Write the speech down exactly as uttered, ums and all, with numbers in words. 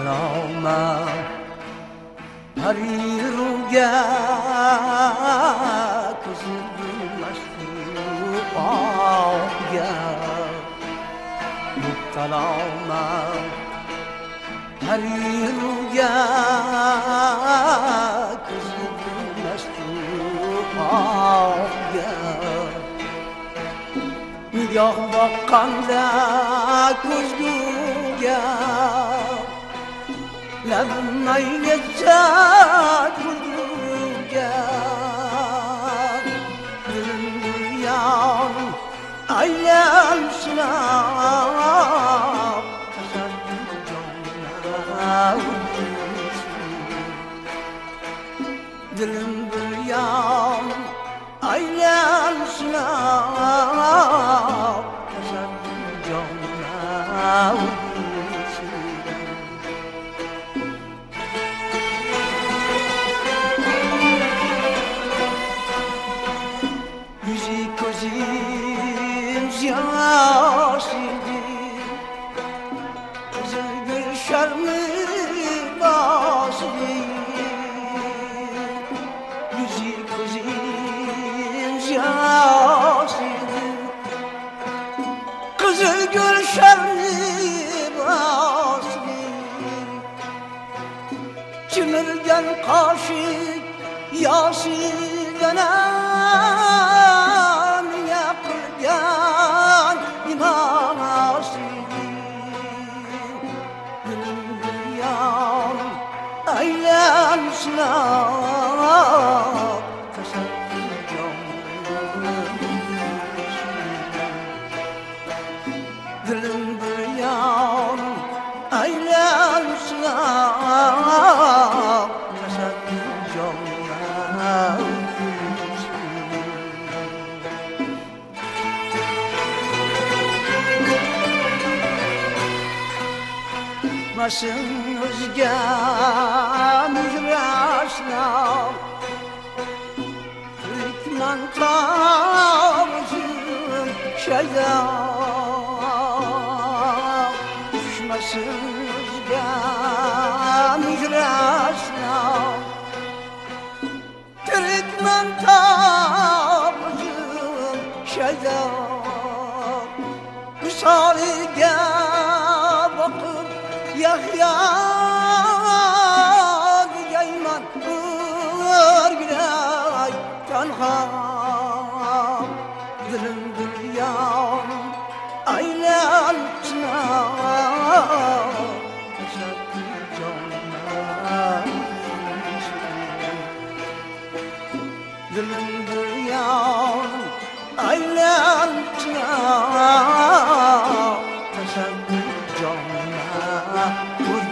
سلامم پری روگه کزیدمش تو آگه مبتلامم پری روگه کزیدمش تو آگه نگاه با قنده کزگوگه لبنا يجاد وجوجاد بالرياض أيام سلام تسد الجنة دلم بالرياض أيام سلام تسد الجنة Kızıl gül şerli basri Çimirgen kaşık yasidene Mine kılgen iman asidi Gülüm gülyan eylem sınav Tesettür canım Dilim büryan eylem sınav Tesettür canım Masın özge müjresine Türkmen tavızın şeyde Düşmesin özge müjresine Türkmen tavızın şeyde Misaliga bakıp Yahya diyeyman örgülay tenha dilim dünyam aylan çınar teşekkür canım dilim dünyam aylan çınar teşekkür canım